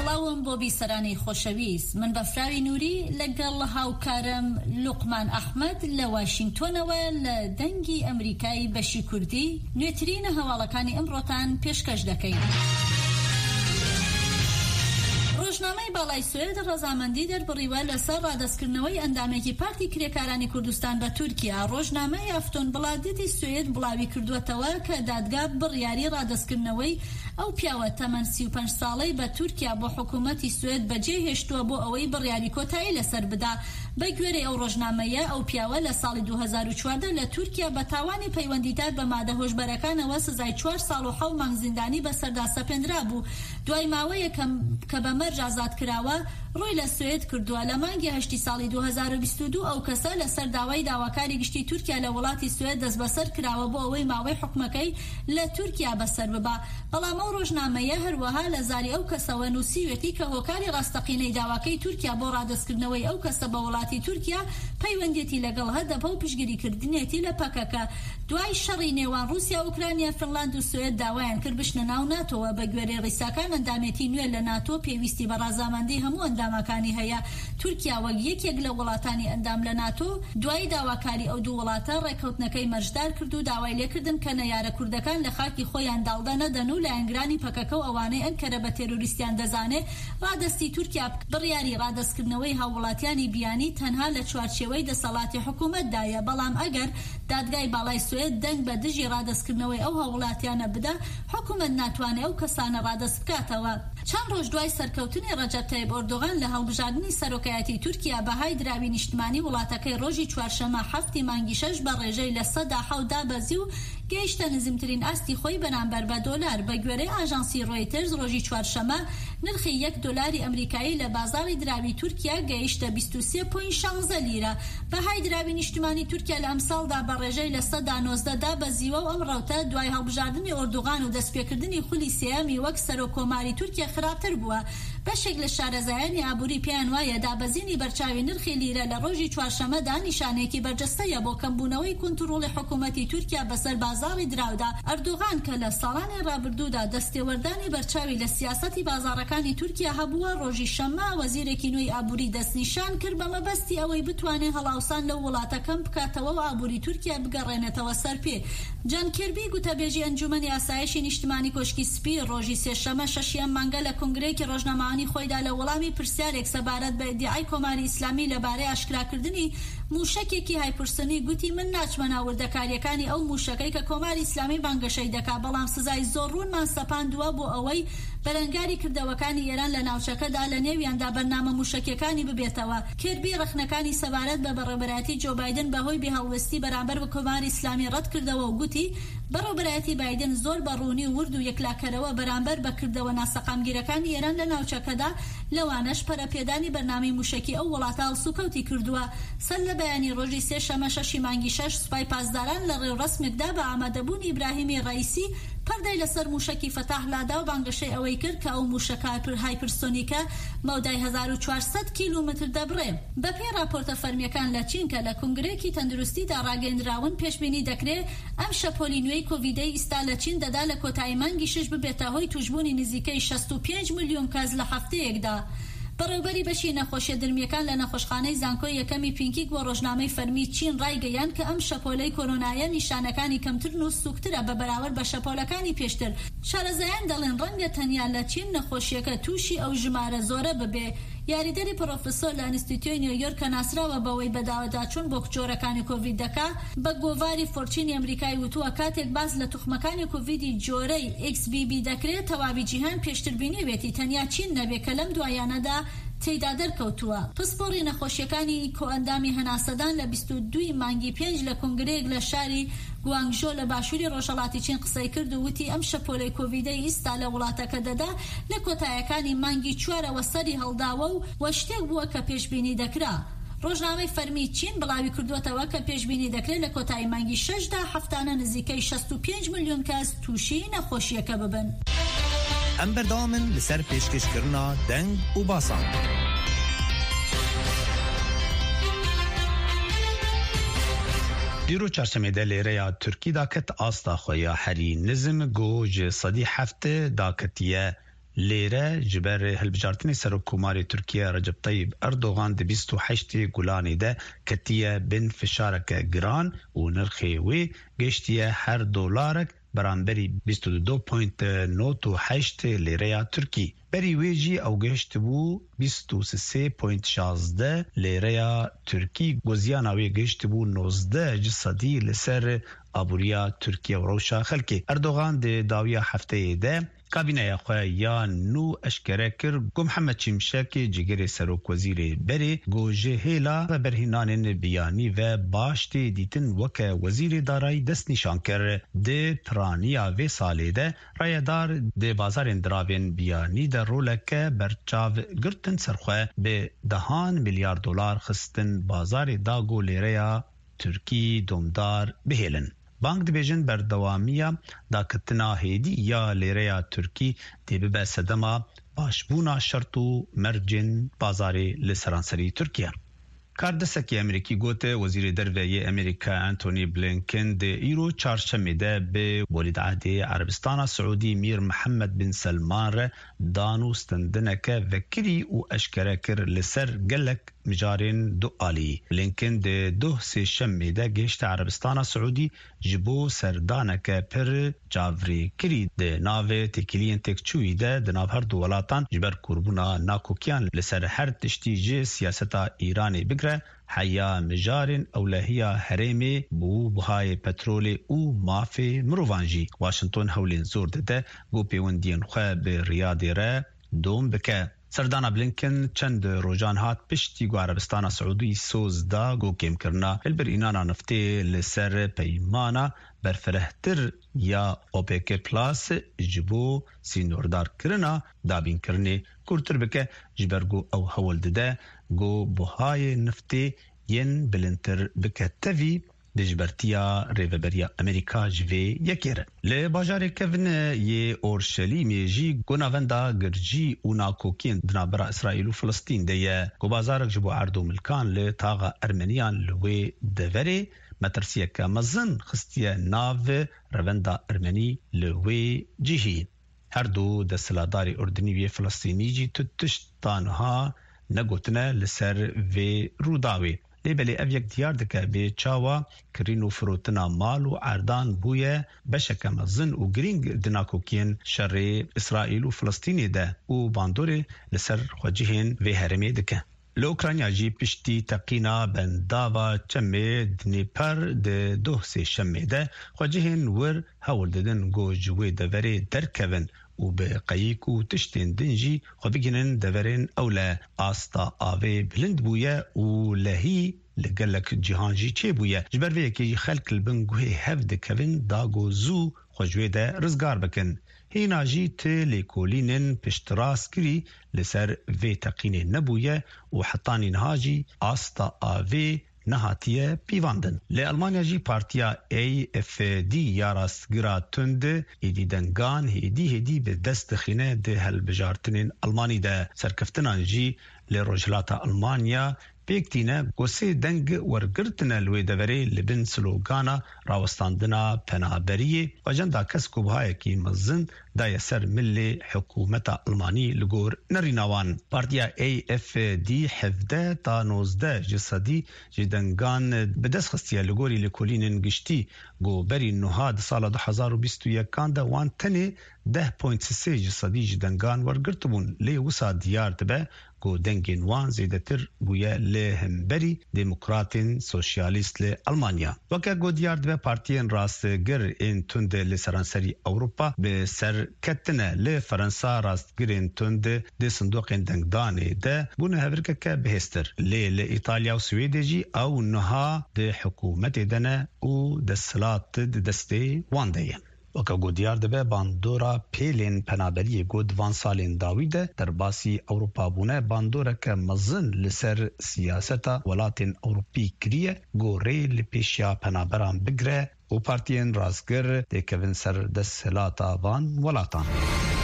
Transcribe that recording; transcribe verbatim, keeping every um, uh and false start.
سڵاوم بۆ بیسەرانی خۆشەویست، من بەفراوی نووری لەگەڵ هاوکارم لوقمان ئەحمەد لە واشنگتۆنەوە لە دەنگی ئەمریکای بەشی کوردی نوێترینە هەواڵەکانی ئەمڕۆتان پێشکەش دەکەین. ڕۆژنامەی باڵای سوێد ڕەزامەندی دەربڕیوە لەسەر ڕادەستکردنەوەی ئەندامێکی پارتی کرێکارانی کوردستان بە تورکیا. ڕۆژنامەی ئەفتۆن بڵادتی سوێد بڵاوی کردووەتەوە کە دادگا بڕیاری ڕادەستکردنەوەی ئەو پیاوە تەمەن سی و پێنج ساڵەی بە تورکیا بۆ حکوومەتی سوێد بەجێ هێشتووە بۆ ئەوەی بڕیاری کۆتایی لەسەر بدا. بە گوێرەی ئەو ڕۆژنامەیە ئەو پیاوە لە ساڵی دوو هەزار و چواردە لە تورکیا بە تاوانی پەیوەندیدار بە مادە هۆشبەرەکانەوە سزای چوار ساڵ و حەوت مانگ زیندانی بەسەردا سەپێنرا بوو. دوای ماوەیە کە بە مەرج ئازاد کراوە ڕۆی لە سوێد کردووە. لە مانگی هەشتی ساڵی دوو هەزار و بیست و دوو ئەو کەسە لەسەر داوای داواکاری گشتی تورکیا لە وڵاتی سوێد دەست بەسەر کراوە بۆ ئەوەی ماوەی حکومەکەی لە تورکیا بەسەر ببا. بەڵام ئەو ڕۆژنامەیە هەروەها لە زاری ئەو کەسەوە نووسیوێتی کە هۆکاری ڕاستەقینەی داواکەی تورکیا بۆ ڕادەستکردنەوەی ئەو کەسە بە وڵاتی تورکیا پەیوەندێتی لەگەڵ هەدەپە و پشگیریکردنێتی لە پەکەکە. دوای شەڕی نێوان رووسیا، ئوکرانیا، فنلاند و سوێد داوایان کرد بشنە ناو ناتۆوە. بە گوێرەی ڕیساکان ئەندامێتی نوێ لە ناتۆ پێویستی بە ڕازامەندی هەموو ئەندامەکانی هەیە. تورکیا وەک یەکێک لە وڵاتانی ئەندام لە ناتۆ دوای داواکاری ئەو دوو وڵاتە ڕێکەوتنەکەی مەرجدار کرد و داوای لێکردن کە نەیارە کوردەکان لە خاکی خۆیان داڵدا نەدەن و لایەنگرانی پەکەکە و ئەوانەی ئەنکەرە بە تێروریستیان دەزانێ ڕادەستی تورکیا بڕیاری ڕادەستکردنەوەی هاووڵاتیانی بیانی تەنها لە چوارچێوەی دەسەڵاتی حکوومەتدایە. بەڵام ئەگەر دادگای باڵای سوێد دەنگ بە دژی ڕادەستکردنەوەی ئەو هاووڵاتیانە بدە، حکوومەت ناتوانێت ئەو کەسانە ڕادەست بکاتەوە. چەند ڕۆژ دوای سەرکەوتنی ڕەجەب تایب ئۆردۆغان لە هەڵبژاردننی سەرۆکایەتی تورکیا بەهای دراوی نیشتمانی وڵاتەکەی ڕۆژی چوارشەمە هەفتی مانگی شەش بە ڕێژەی لە سەدا حەوت دابەزی و گەیشتە نزمترین ئاستی خۆی بەرامبەر بە دۆلار. بە گوێرەی ئاژانسی ڕۆیترز ڕۆژی چوارشەمە نرخی یەک دۆلاری ئەمریکایی لە بازاڕی دراوی تورکیا گەیشتە بیست و سێ پۆینت شانزە لیرە. بەهای دراوی نیشتمانی تورکیا لە ئەم ساڵدا بە ڕێژەی لە سەدا نۆزدە دابەزیوە و ئەم ڕەوتە دوای هەڵبژاردننی ئۆردۆغان و دەستپێکردنی خولی سێەمی وەک سەرۆکۆماری تورکیا خراپتر بووە. بەشێک لە شارەزایانی ئابووری پێیان وایە دابەزینی بەرچاوی نرخی لیرە لە ڕۆژی چوارشەمەدا نیشانێکی بەرجەستەیە بۆ کەمبوونەوەی کۆنتڕۆڵی حکوومەتی تورکیا بەسەر بازاڕی دراودا. ئەردۆغان کە لە ساڵانی ڕابردوودا دەستێوەردانی بەرچاوی لە سیاسەتی بازاڕەکانی تورکیا هەبووە، ڕۆژی شەممە وەزیرێکی نوێی ئابووری دەستنیشان کرد بە مەبەستی ئەوەی بتوانێت هەڵاوسان لەو وڵاتەکەم بکاتەوە و ئابووری تورکیا بگەڕێنێتەوە سەر پێ. جان کێربی گوتەبێژی ئەنجومەنی ئاسایشی نیشتمانی کۆشکی سپی ڕۆژی سێشەمە شەشیان مانگە لە کنگرەیەکی ڕۆژنامەوانی خۆیدا لە وەڵامی پرسیارێک سەبارەت بە ئیدیای کۆماری ئیسلامی لەبارەی ئاشکراکردنی موشکێکی هایپرسۆنی گوتی من ناچمە ناوردەکاریەکانی ئەو موشکەی کە کۆماری ئیسلامی بانگەشەی دەکا، بەڵام سزای زۆر ڕوونمان سەپاندووە بۆ ئەوەی بەرەنگاری کردەوەکانی ئێران لە ناوچەکەدا لە نێویاندا بەرنامە موشکەکانی ببێتەوە. کێربی ڕخنەکانی سەبارەت بە بەڕێوەبەرایەتی جو بایدن بەهۆی بێهەڵوێستی بەرامبەر بە کۆماری ئیسلامی ڕەت کردەوە و گوتی بەڕێوەبەرایەتی بایدن زۆر بەڕوونی و ورد و یەکلاکەرەوە بەرامبەر بەکردەوە ناسەقامگیرەکانی ئێران لە ناوچەکەدا، لەوانەش پەرەپێدانی بەرنامەی موشکی ئەو وڵاتە هەڵسوکەوتی کردووە. سەر لە بەیانی ڕۆژی سێشەمە شەشی مانگی شەش سوپای پاسداران لە ڕێوڕەسمێکدا بە ئامادەبوونی ئیبراهیمی ڕەئیسی پەردەی لەسەر موشکی فەتاح لادا و بانگەشەی ئەوەی کرد کە ئەو موشکە هایپرسۆنیکە مەودای هەزار و چوارسەد کیلومتر دەبڕێ. بەپێی راپۆرتە فەرمیەکان لە چین کە لە کنگرەیەکی تەندروستیدا ڕاگەیەندراون پێشبینی دەکرێت ئەم شەپۆلی نوێی کۆڤیدەی ئیستا لە چین دەدا لە کۆتایی مانگی شەش ببێتە هۆی توشبوونی نزیکەی شەست و پێنج ملیۆن کەس لە هەفتەیەکدا. بەڕێوەبەری بەشی نەخۆشیە درمیەکان لە نەخۆشخانەی زانکۆی یەکەمی پینکیک بۆ ڕۆژنامەی فەرمی چین ڕایگەیان کە ئەم شەپۆلەی کۆرۆنایە نیشانەکانی کەمترن و سووکترە بە بەراورد بە شەپۆلەکانی پێشتر. شارەزایان دەڵێن ڕەنگە تەنیا لە چین نەخۆشیەکە تووشی ئەو ژمارە زۆرە ببێ. یاریدەری پرۆفسۆر لە ئینستیتیۆی نیویۆرک کە ناسراوە بەوەی بەداوەداچوون بۆ جۆرەکانی کۆڤید دەکا بە گۆڤاری فۆرچینی ئەمریکای وتووە کاتێک باز لە توخمەکانی کۆڤیدی جۆرەی ئێکس بی بی دەکرێت تەواوی جیهان پێشتربینیوێتی تەنیا چین نەبێ کە لەم دوایانەدا تێیدا دەرکەوتووە. پسپۆڕی نەخۆشیەکانی کۆئەندامی هەناسەدان لە بیست و دوو مانگی پێنج لە کنگرەیەک لە شاری گوانگژۆ لە باشووری ڕۆژهەڵاتی چین قسەی کرد و وتی ئەم شەپۆلەی کۆڤیدەی ئیستا لە وڵاتەکە دەدا لە کۆتاییەکانی مانگی چوارەوە سەری هەڵداوە و وە شتێک بووە کە پێشبینی دەکرا. ڕۆژنامەی فەرمی چین بڵاوی کردووەتەوە کە پێشبینی دەکرێت لە کۆتایی مانگی شەشدا هەفتانە نزیکەی شەست و پێنج ملیۆن کەس تووشی نەخۆشیەکە ببن. ئەم بەردەوامن لەسەر پێشکەشکردنا دەنگ و باسان. دیرو چارشەمێدە لێرەیە تورکی داکەت ئاستا خۆیە هەری نزم گۆژ سەدی هەفتە داکەتیە لیره جبر هلبجارتنی سرکوماری ترکیه رجب طیب اردوغان د بیست و هشت گولانی ده کتیه بن فشارک گران و نرخی وی گشتیه هر دولارک برانبری بیست و دو پوینت نود و هشت لیره ترکی. بری ویجی او گشت بو بیست و سه پوینت شانزده لیره ترکی گوزیانا وی گشت بو نوزده جسدی لسر ابوریا ترکیه و روشا خلکی. اردوغان ده داویا هفته ده کابینه خواه یا نو اشکره کر گو محمد شمشک جگری سروک وزیر بری گو جهیلا و برهنان بیانی و باشتی دیتن وک وزیر دارای دست نشان کر ده ترانیا و ساله ده رایدار ده بازار اندراوین بیانی ده رولک برچاو گرتن سرخواه به دهان میلیارد دلار خستن بازار داگو لیریا ترکی دومدار بهیلن. بانک دیویژن بردوامیه دا کتنا هیدی یا لیره ترکی دی به صدما باشبونا شرطو مرجن بازاری لسرانسری ترکیه. کاردستکی امریکی گوته وزیر درویه امریکا انتونی بلینکن ده ایرو چارشنبه ده به ولید عهد عربستان سعودی میر محمد بن سلمان ره دانو ستندنک وکری و اشکره کر لسر گلک مجارین دو آلی. بلینکن ده دو سی شنبه ده گشت عربستان سعودی جبو سردانک پر جاوری کری ده ناو تکیلین تکچوی ده ده ناو هر دو ولاتان جبر کربونا ناکوکیان لسر هر تشتیج سیاستا ایرانی بگره حیا مجارن اولهیا هرمی بو بهای پترول او مافی مروانجی. واشنطن هولین زور ده گو پیوندین خواه به ریادی را دوم بکه. سردانا بلینکن چند روزان هات پشتی گو عربستان سعودی سوز دا گو کم کرنا البر اینانا نفته لسر پیمانا برفرهتر یا اوپیک پلاس جبو سینوردار کرنا دابین کرنه کورتر بکه جبرگو او حول ده گو بهای نفته ین بلنتر بکه توی دجبرتیا ریوبریا امریکا جوی یکیره. لی باجار کفن یه اورشلیمی جی گناوندا گرجی و ناکوکین دنابرا اسرائیل و فلسطین دیه گو بازارک جبو عردو ملکان لی تاغا ارمنیان لوی دوری مترسیه که مزن خستیه ناو روندا ارمنی لوی جیهی. هر دو دستلاداری اردنی و فلسطینی جی تتشتانها نگوتنه لسر و روداوی. لیبلی او یک دیار دکه به چاوا کرین و فروتنا مال و عردان بویه بشک مزن و گرینگ دناکوکین شر اسرائیل و فلسطینی ده و باندور لسر خوجهین و هرمی دکه. لوکرانیا جی پشتی تقینا بنداوا چمه دنیپر ده دو سی شمه ده خوجهین ور هول ددن گو جوی دوری درکون و به قیق و تشتین دنجی خو بگینن دورین اولا آستا آوه بلند بویه و لهی لگلک جهانجی چه بویه جبر وی که خلق البنگوه هفده کوین داگو زو خوجوه ده رزگار بکن. هینا جی ته لیکولینن پشتراس کری لسر وی تقین نبویه و حطانی نهاجی آستا آوه نهاتیه پیواندن. لی المانیا جی پارتیا ای اف دی یا راستگرا تند ایدی دنگان هیدی هیدی به دست خینه ده هل بجارتنین المانی ده سرکفتنان جی لی روجلاتا المانیا پیکتینه گوسی دنگ ورگرتنه لوی دوری لبن سلوگانا راوستاندنا پنابریه و جندا کس کوبهای کی مزن دای سر ملی حکومت المانی لگور نریناوان. پارتیا ای اف دی هفده تا نوزده جسدی جدنگان بدست خستیه لگوری لکولینن گشتی گو بری نوها ده سال دو هزار و بیست و یکان ده وان تنه ده پوینت سه جسدی جدنگان ورگرتبون لی وسا دیار دبه گو دنگین وان زیدتر بویه لی همبری دموکراتین سوشیالیست لی المانیا. وکه گو دیار دبه پارتین راستگر این تند لی سرانسری اوروپا به سر کتنه لی فرنسا راستگر این تند دی صندوق دنگدانه ده بونه هورکه که بهستر لی لی ایتالیا و سویده جی او نها دی حکومت دنه او دستلات دسته وان دیه. وکه گو دیار دبه باندورا پیلین پنابری گو دوان سالین داویده در باسی اوروپا بونه باندورا که مزن لسر سیاستا ولاتین اوروپی کریه گو ری لپیشیا پنابران بگره و پارتین رازگر دیکوین سر دست سلاتا وان ولاتان.